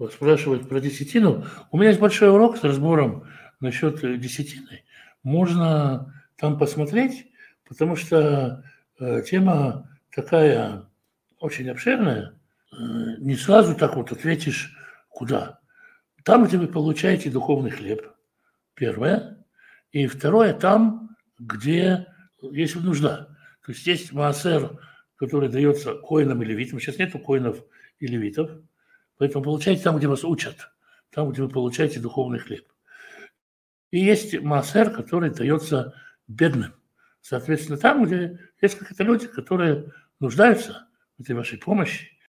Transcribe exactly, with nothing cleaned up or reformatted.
Вот спрашивают про десятину. У меня есть большой урок с разбором насчет десятины. Можно там посмотреть, потому что э, тема такая очень обширная. Э, не сразу так вот ответишь, куда. Там, где вы получаете духовный хлеб, первое. И второе, там, где есть нужда. То есть есть маасер, который дается коинам и левитам. Сейчас нету коинов и левитов. Поэтому получаете там, где вас учат, там, где вы получаете духовный хлеб. И есть маасер, который дается бедным. Соответственно, там, где есть какие-то люди, которые нуждаются в этой вашей помощи,